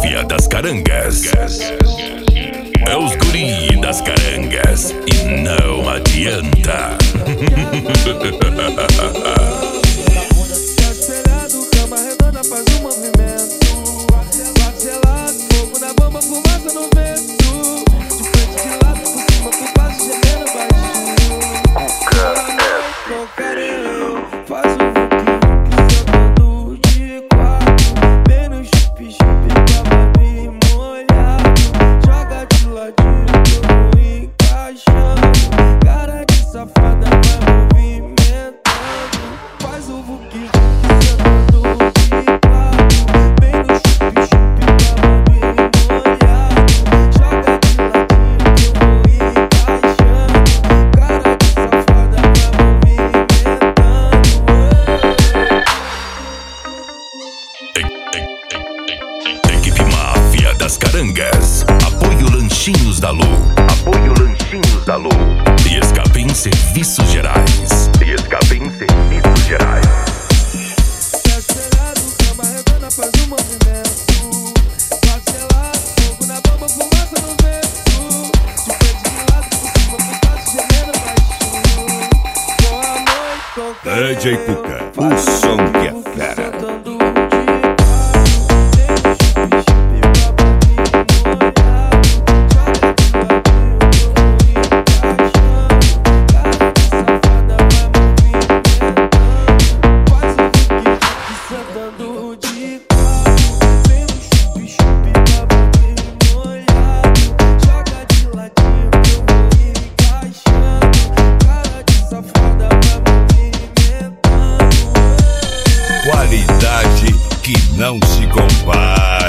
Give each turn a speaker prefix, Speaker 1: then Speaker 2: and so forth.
Speaker 1: máfia das carangas. É os guri das carangas e não adianta.
Speaker 2: Espelhado, cama redonda faz um movimento. Parcelado, fogo na bomba, fumaça no vento. De frente, de lado, por cima, por baixo, gemendo baixinho. Com carinho, faz o vuki-vuki sentando de quatro. Bem no chup-chup, bababi molhado. Joga de ladinho que eu vou encaixando. Cara de safada vai movimentando. Faz o vuki-vuki sentando de quatro. Bem no chup-chup, bababi molhado. Joga de ladinho que eu vou encaixando. Cara de safada vai movimentando.
Speaker 1: Equipe máfia das carangas. Apoio Lanchinhos da Lu.
Speaker 3: Apoio Lanchinhos da Lu.
Speaker 1: E Escapim Serviços Gerais.
Speaker 3: E Escapim Serviços Gerais.
Speaker 2: Espelhado, cama redonda faz um movimento. Parcelado, fogo na bomba, fumaça no vento. De frente, de lado, por cima, por baixo, gemendo baixinho. Com amor, com carinho.
Speaker 4: DJ Cuca, o som que é fera.
Speaker 2: Sentando de quatro. Bem no chup-chup, bababi molhado. Joga de ladinho que eu vou encaixando. Cara de safada vai movimentando. Faz o vuki-vuki sentando de quatro. Bem no chup-chup, bababi molhado. Joga de ladinho que eu vou encaixando. Cara de safada vai movimentando.
Speaker 4: Qualidade que não se compara.